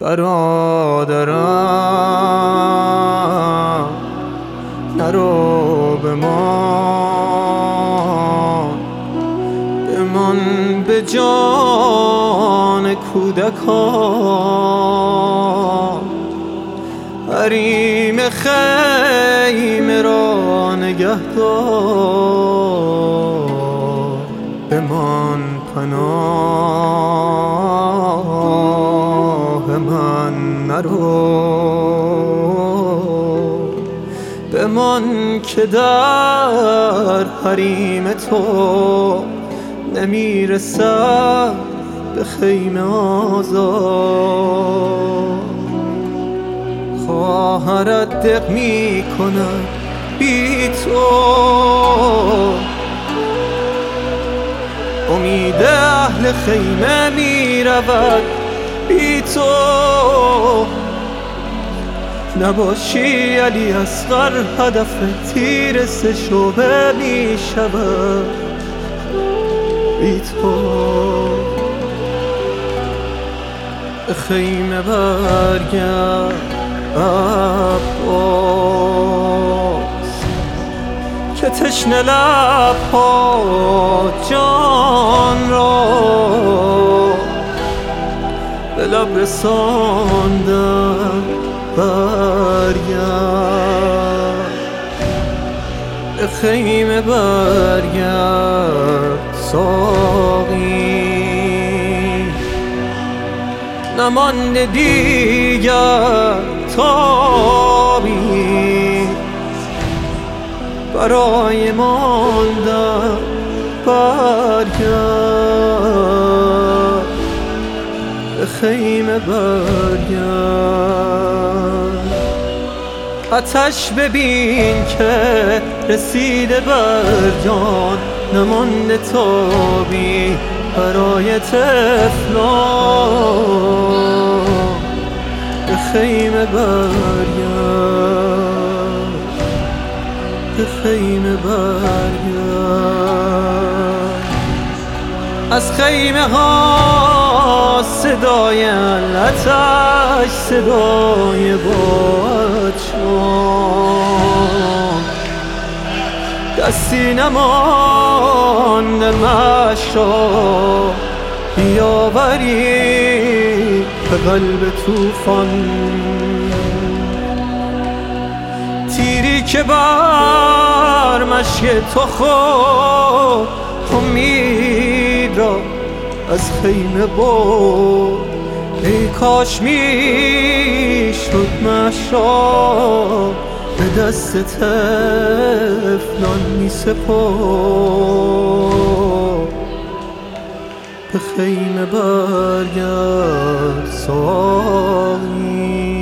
برادرم نرو بمان به جان کودکان، حریم خیمه را نگه دار. بمان پناه من نرو، بمان که در حریم تو نمیرسد به خیمه آزاد. خواهرت دق می کند بی تو، امید اهل خیمه می رود بی تو. نباشی علی اصغر هدف تیر سه شعبه می شود بی تو. به خیمه برگرد عباس که تشنه لبها جان را به لب رساندن. برگرد به خیمه برگرد ساقی، نمانده دیگر تابی برای ماندن. برگرد به خیمه برگرد. آتش ببین که رسیده بر جان، نمانده تابی برای طفلان. به خیمه برگرد، به خیمه برگرد. از خیمه ها صدای آتش، صدای بادشان، دستی نمانده مشا بیاوری به قلب طوفان. تیری که بر مشک تو خود امید را از خیمه برد. ای کاش میشد مشا به دست طفلان میسپرد. به خیمه برگرد ساقی.